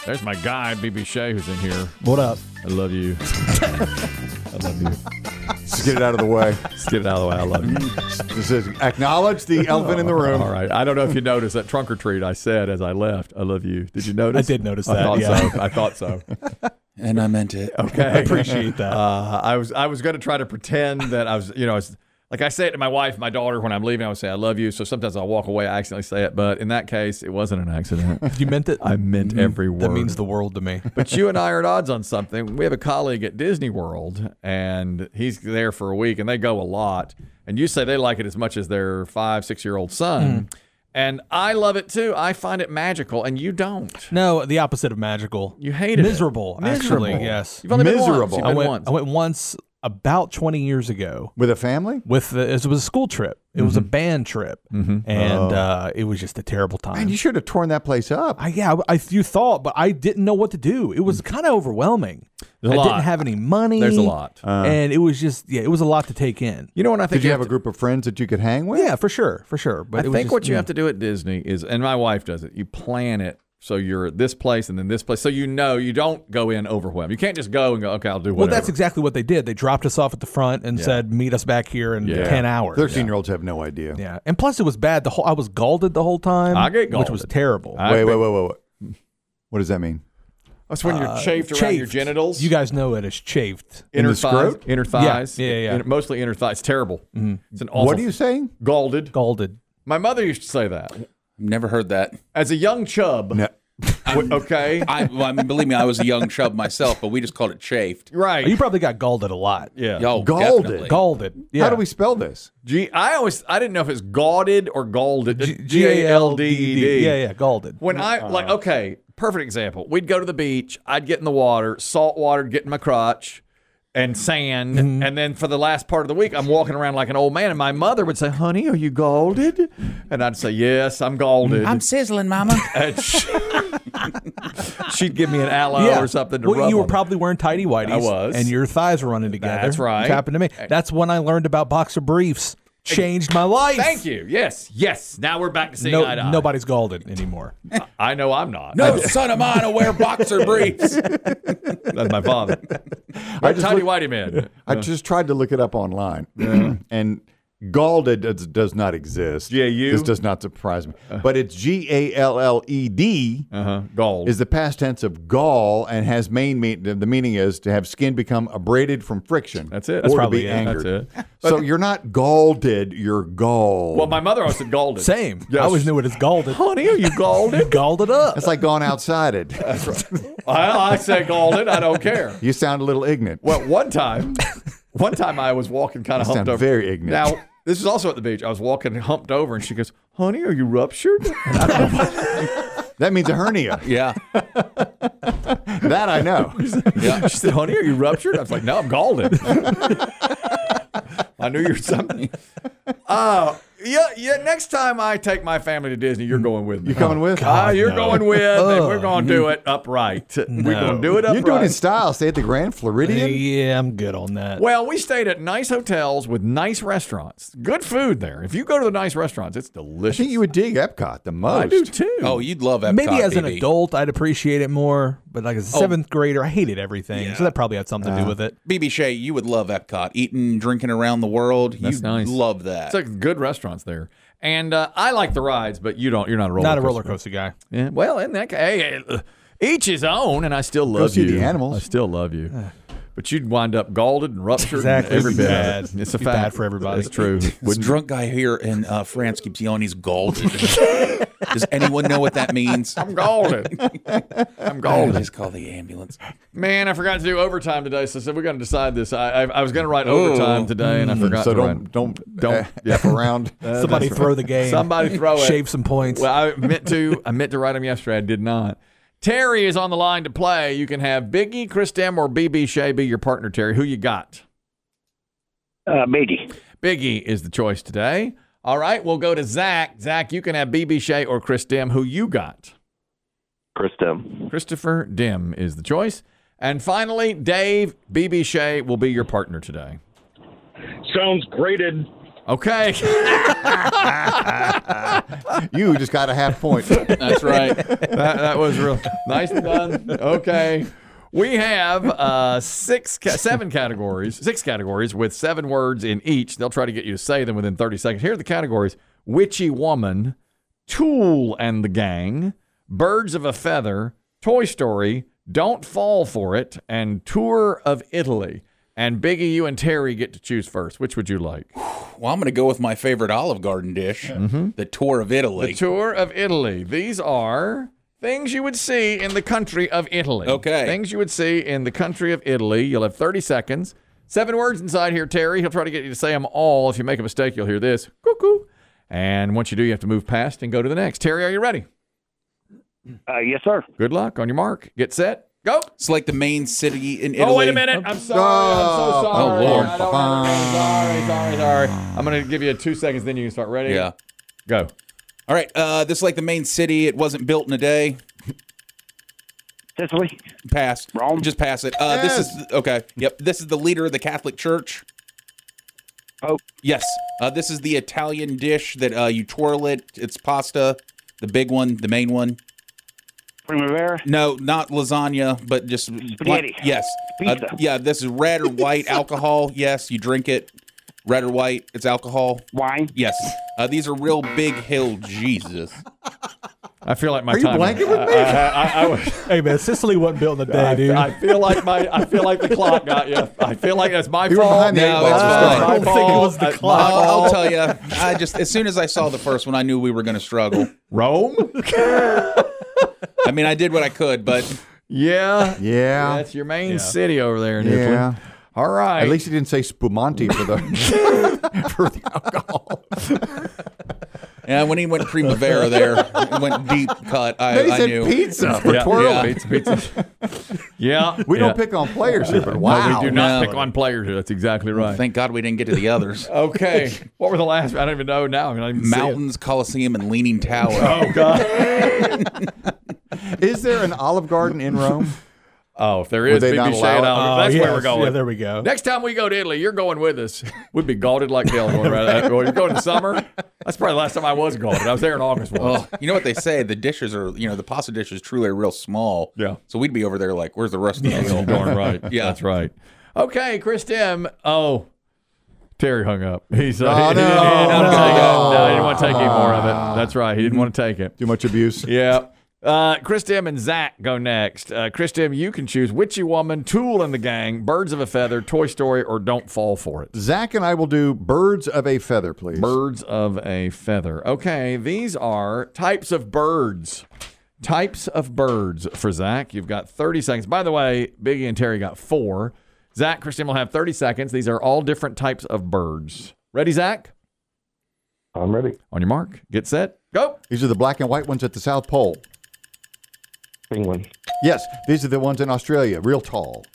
There's my guy, BB Shea, who's in here. What up? I love you. I love you. Just get it out of the way. Just get it out of the way. I love you. Just acknowledge the elephant in the room. All right. I don't know if you noticed that trunk or treat I said as I left. I love you. Did you notice? I did notice I that. thought Yeah. so. I thought so. And I meant it. Okay. I appreciate that. I was going to try to pretend that I was, like I say it to my wife, my daughter, when I'm leaving, I would say, I love you. So sometimes I'll walk away, I accidentally say it. But in that case, it wasn't an accident. You meant it? I meant every word. That means the world to me. But you and I are at odds on something. We have a colleague at Disney World, and he's there for a week, and they go a lot. And you say they like it as much as their 5-6-year-old son. And I love it, too. I find it magical, and you don't. No, the opposite of magical. You hate it. Miserable, actually, Miserable. yes. You've only been once. Miserable. You've I been went, once. I went once about 20 years ago. With a family? It was a school trip. It was a band trip, and it was just a terrible time. Man, you should have torn that place up. You thought, but I didn't know what to do. It was kind of overwhelming. There's I a lot. didn't have any money. There's a lot. And it was just, it was a lot to take in. You know what I think? Did you have a group of friends that you could hang with? Yeah, for sure. But I think what you have to do at Disney is, and my wife does it, you plan it so you're at this place and then this place. So you don't go in overwhelmed. You can't just go and go, okay, I'll do whatever. Well, that's exactly what they did. They dropped us off at the front and said, meet us back here in 10 hours. 13-years-olds have no idea. Yeah. And plus it was bad. I was galded the whole time. I get Which was galded. terrible. Wait. What does that mean? That's when you're chafed around your genitals. You guys know it as chafed. inner the thighs. scrot? Inner thighs. Yeah. Mostly inner thighs. It's terrible. It's an awful. What are you saying? Galded. Galded. My mother used to say that. Never heard that. As a young chub. No. Okay. I mean, believe me, I was a young chub myself, but we just called it chafed. Right. You probably got galded a lot. Yeah. Yo, Galded. definitely. Galded. Yeah. How do we spell this? I didn't know if it's galded or galded. Galded. Galded. Yeah, galded. When okay, perfect example. We'd go to the beach. I'd get in the water, salt water, get in my crotch, and sand. And then for the last part of the week, I'm walking around like an old man. And my mother would say, honey, are you galded? And I'd say, yes, I'm galded. I'm sizzling, Mama. And she'd give me an aloe or something to rub you were on. probably wearing tighty whities. I was. And your thighs were running together. That's right. Which happened to me. That's when I learned about boxer briefs. Changed my life. Thank you. Yes. Now we're back to seeing eye to eye. Nobody's galded anymore. I know I'm not. No son of mine will wear boxer briefs. That's my father. But Tidy Whitey man. I just tried to look it up online, and galded does not exist. G-A-U? This does not surprise me. But it's Galled Gald. is the past tense of gall and has the meaning is to have skin become abraded from friction. That's it. Or That's to probably be it. angered. That's it. So you're not galded, you're galled. Well, my mother always said galded. Same. Yes. I always knew it as galded. Honey, are you galded? Galded up. That's like going outside it. I say galded. I don't care. You sound a little ignorant. Well, one time I was walking kind of You humped sound over. very ignorant. Now, this is also at the beach. I was walking humped over, and she goes, honey, are you ruptured? And I don't know. That means a hernia. Yeah. That I know. Yeah. She said, honey, are you ruptured? I was like, no, I'm galded. I knew you were something. Yeah. Next time I take my family to Disney, you're going with me. You coming with? You're going with, and we're going to do it upright. We're going to do it upright. You're doing it in style. Stay at the Grand Floridian. Yeah, I'm good on that. Well, we stayed at nice hotels with nice restaurants. Good food there. If you go to the nice restaurants, it's I delicious. think you would dig Epcot the most. I do too. Oh, you'd love Epcot, Maybe as an baby. adult, I'd appreciate it more. But like as a seventh grader, I hated everything. So that probably had something to do with it. BB Shea, you would love Epcot. Eating, drinking around the world. That's You'd nice. love that. It's like good restaurants there. And I like the rides, but you don't. You're not a roller Not a coaster. roller coaster guy. Yeah. Well, in that case, each his own, and I still love see you. the animals. I still love you. But you'd wind up galded and ruptured. Exactly. And every It'd be bit bad. of it. It's a It'd be fact. bad for everybody. It's true. This drunk guy here in France keeps yelling he's galded. Does anyone know what that means? I'm galded. I'm galded. Just call the ambulance. Man, I forgot to do overtime today, so I said we got to decide this. I was going to write overtime today, and I forgot So to write. don't yeah. F around. Somebody throw the game. Somebody throw it. Shave some points. Well, I meant to write them yesterday. I did not. Terry is on the line to play. You can have Biggie, Chris Dem, or BB Shea be your partner, Terry. Who you got? Biggie. Biggie is the choice today. All right, we'll go to Zach. Zach, you can have BB Shea or Chris Dem. Who you got? Chris Dem. Christopher Dem is the choice. And finally, Dave, BB Shea will be your partner today. Sounds grated Okay. You just got a half point. That's right. that was real nicely done. Okay. We have six categories with 7 words in each. They'll try to get you to say them within 30 seconds. Here are the categories: Witchy Woman, Tool and the Gang, Birds of a Feather, Toy Story, Don't Fall for It, and Tour of Italy. And Biggie, you and Terry get to choose first. Which would you like? Well, I'm going to go with my favorite Olive Garden dish, the Tour of Italy. The Tour of Italy. These are things you would see in the country of Italy. Okay. Things you would see in the country of Italy. You'll have 30 seconds. 7 words inside here, Terry. He'll try to get you to say them all. If you make a mistake, you'll hear this. Cuckoo. And once you do, you have to move past and go to the next. Terry, are you ready? Yes, sir. Good luck. On your mark. Get set. Go. It's like the main city in Italy. Oh, wait a minute. I'm sorry. I'm so sorry. Oh, Lord. I don't sorry. I'm going to give you 2 seconds, then you can start. Ready? Yeah. Go. All right. This is like the main city. It wasn't built in a day. Sicily. Pass. Rome. Just pass it. This is okay. Yep. This is the leader of the Catholic Church. Oh. Yes. This is the Italian dish that you twirl it. It's pasta. The big one, the main one. Primavera. No, not lasagna, but just Spaghetti. Yes. Pizza. Yeah. This is red or white alcohol. Yes, you drink it. Red or white, it's alcohol. Wine. Yes. These are real big hill. Jesus. I feel like my Are you time. blanking with me? I was. Hey man, Sicily wasn't built in a day, dude. I feel like the clock got you. I feel like that's my You were fault. behind the eight No, ball. it's fine. My I don't think it fault. was the That's clock. my I'll fault. tell you. I just as soon as I saw the first one, I knew we were going to struggle. Rome. I mean, I did what I could, but Yeah. Yeah. That's your main city over there in Italy. Yeah. All right. At least he didn't say spumante for the for the alcohol. yeah, when he went Primavera there, it went deep cut. Then he I said knew. pizza for Yeah, twirling. pizza. Yeah. We don't pick on players here, but No, wow. we do not No. pick on players here. That's exactly right. Thank God we didn't get to the others. Okay. What were the last? I don't even know now. I don't even see it. Mountains, Colosseum, and Leaning Tower. Oh God. Is there an Olive Garden in Rome? Oh, if there is, they not BB allow it? Shane, that's where we're going. Yeah, there we go. Next time we go to Italy, you're going with us. We'd be galded like hell going right. You're going in the summer. That's probably the last time I was galded. I was there in August once. Well, you know what they say? The dishes are, the pasta dishes truly are real small. Yeah. So we'd be over there like, where's the rest of the meal? You're darn right. Yeah. That's right. Okay, Chris Tim. Oh, Terry hung up. He's Oh, he no. he didn't want to take any more of it. That's right. He didn't want to take it. Too much abuse. Yeah. Chris Tim and Zach go next. Chris Tim, you can choose Witchy Woman, Tool and the Gang, Birds of a Feather, Toy Story, or Don't Fall for It. Zach and I will do Birds of a Feather, please. Birds of a Feather. Okay, these are types of birds. Types of birds for Zach. You've got 30 seconds. By the way, Biggie and Terry got 4. Zach, Chris Tim will have 30 seconds. These are all different types of birds. Ready, Zach? I'm ready. On your mark. Get set. Go. These are the black and white ones at the South Pole. Penguin. Yes, these are the ones in Australia, real tall.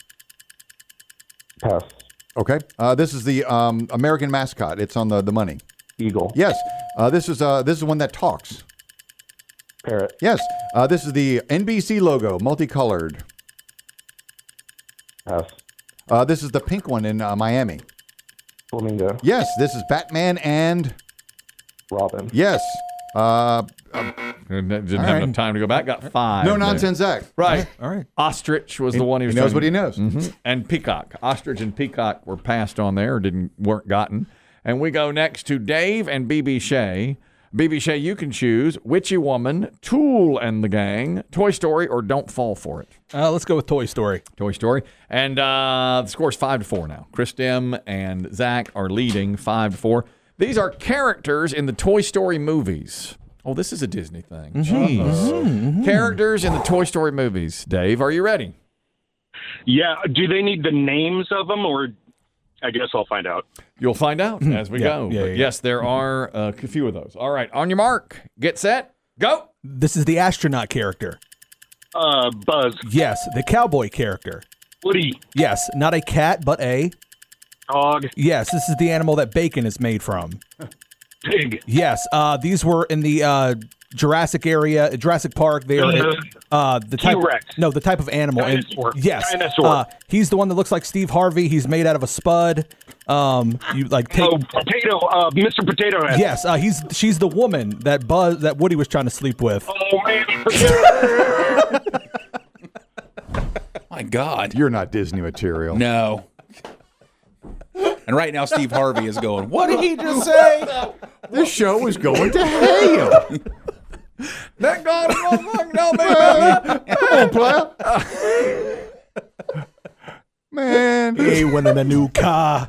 Pass. Okay. This is the American mascot. It's on the money. Eagle. Yes. This is the one that talks. Parrot. Yes. This is the NBC logo, multicolored. Pass. This is the pink one in Miami. Flamingo. Yes. This is Batman and Robin. yes. Didn't have right. enough time to go back. Got 5. No there. nonsense, Zach. Right. All right. Ostrich was the one he was He knows trying what to- he knows. Mhm. And peacock. Ostrich and peacock were passed on there or weren't gotten. And we go next to Dave and BB Shea. BB Shea, you can choose Witchy Woman, Tool and the Gang, Toy Story, or Don't Fall for It. Let's go with Toy Story. Toy Story. And the score's 5-4 now. Chris Dim and Zach are leading 5-4. These are characters in the Toy Story movies. Oh, this is a Disney thing. Jeez. Characters in the Toy Story movies. Dave, are you ready? Yeah. Do they need the names of them, or I guess I'll find out. You'll find out as we go. yeah, But yeah. yes, there are a few of those. All right, on your mark, get set, go. This is the astronaut character. Buzz. Yes, the cowboy character. Woody. Yes, not a cat, but a. Dog. Yes, this is the animal that bacon is made from. Pig. Yes, these were in the Jurassic area, Jurassic Park. They are the type. T-Rex. No, the type of animal. And- Dinosaur. yes. Dinosaur. He's the one that looks like Steve Harvey. He's made out of a spud. You like take. Oh, Potato, Mr. Potato Head. Yes, she's the woman that Woody was trying to sleep with. Oh, man. My God. You're not Disney material. No. And right now, Steve Harvey is going, what did he just say? This show is going to hell. That God no, man. Come on, player. Man. He winning a new car.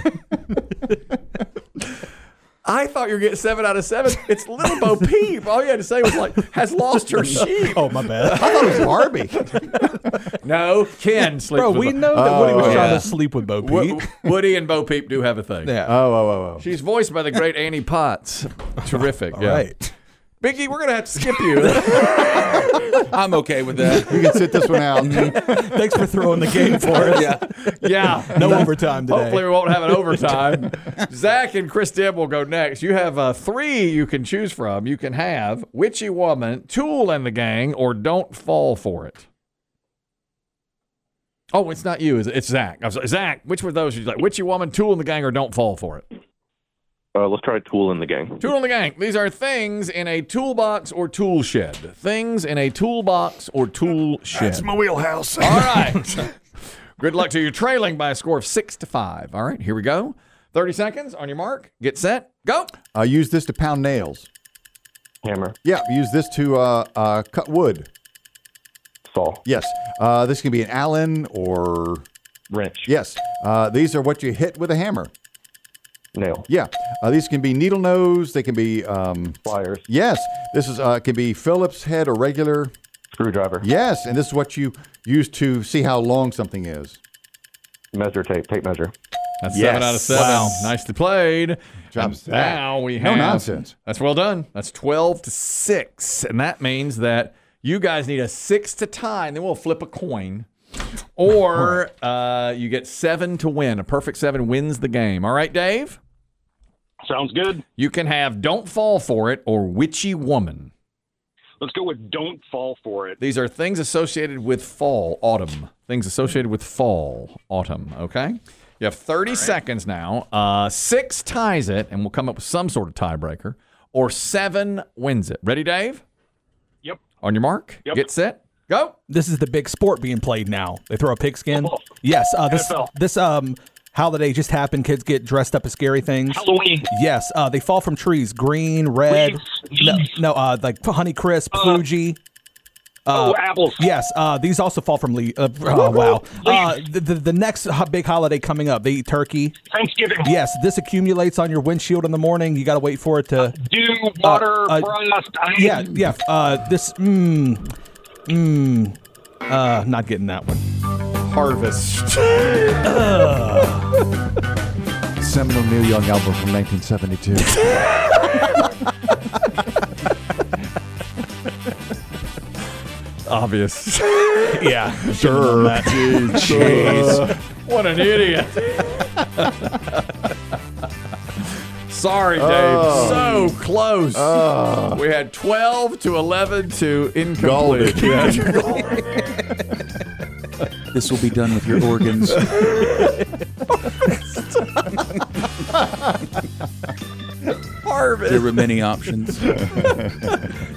I thought you were getting 7 out of 7. It's Little Bo Peep. All you had to say was like, has lost her sheep. Oh, my bad. I thought it was Barbie. No, Ken sleeps Bro, with we Bo- know that Woody was trying yeah. to sleep with Bo Peep. Woody and Bo Peep do have a thing. Yeah. Oh. She's voiced by the great Annie Potts. Terrific. All yeah. right. Biggie, we're going to have to skip you. I'm okay with that. You can sit this one out. Thanks for throwing the game for us. Yeah. Yeah. No overtime today. Hopefully we won't have an overtime. Zach and Chris Dibb will go next. You have 3 you can choose from. You can have Witchy Woman, Tool and the Gang, or Don't Fall for It. Oh, it's not you, is it? It's Zach. I'm sorry. Zach, which one of those would you like? Witchy Woman, Tool and the Gang, or Don't Fall for It? Let's try Tool in the Gang. Tool and the Gang. These are things in a toolbox or tool shed. Things in a toolbox or tool shed. That's my wheelhouse. All right. Good luck to you. Trailing by a score of 6-5. All right, here we go. 30 seconds on your mark. Get set. Go. Use this to pound nails. Hammer. Yeah, use this to cut wood. Saw. Yes. This can be an Allen or... Wrench. Yes. These are what you hit with a hammer. Nail. Yeah. These can be needle nose. They can be... Pliers. yes. This is can be Phillips head or regular. Screwdriver. Yes. And this is what you use to see how long something is. Measure tape. Tape measure. That's Yes. 7 out of 7. Wow. Nicely played. Job, And Zach. now we No have... nonsense. That's well done. That's 12-6. And that means that you guys need a 6 to tie, and then we'll flip a coin. Or you get 7 to win. A perfect 7 wins the game. All right, Dave? Sounds good. You can have Don't Fall for It or Witchy Woman. Let's go with Don't Fall for It. These are things associated with fall, autumn. Things associated with fall, autumn, okay? You have 30 seconds now. 6 ties it, and we'll come up with some sort of tiebreaker. Or 7 wins it. Ready, Dave? Yep. On your mark. Yep. Get set. Go. This is the big sport being played now. They throw a pigskin. Football. Yes. NFL. This holiday just happened. Kids get dressed up as scary things. Halloween. Yes. They fall from trees. Green, red. Leaves. No, like Honeycrisp, Fuji. Apples. Yes. These also fall from leaves. Wow. The next big holiday coming up, they eat turkey. Thanksgiving. Yes. This accumulates on your windshield in the morning. You got to wait for it to. Dew, water, frost, ice. Yeah. This. Not getting that one. Harvest. Seminal Neil Young album from 1972. Obvious. Yeah. Sure. Jeez. What an idiot. Sorry, Dave. So close. We had 12 to 11 to incomplete. This will be done with your organs. Harvest. There were many options.